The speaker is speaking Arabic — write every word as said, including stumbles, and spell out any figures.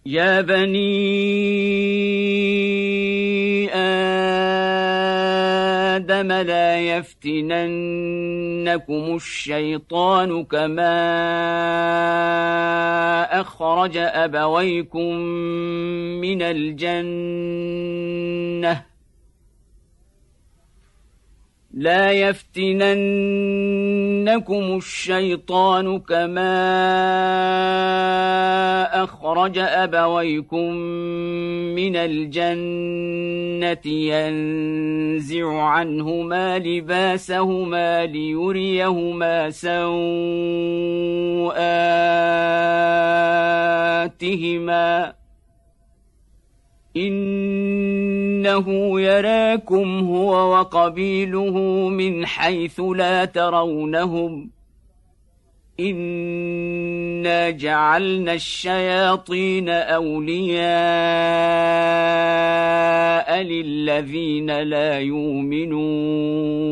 يا بني آدم لا يفتننكم الشيطان كما أخرج أبويكم من الجنة لا يفتننكم الشيطان كما أخرج أبويكم من الجنة ينزع عنهما لباسهما ليريهما سوآتهما إنه يراكم هو وقبيله من حيث لا ترونهم إنا جعلنا الشياطين أولياء للذين لا يؤمنون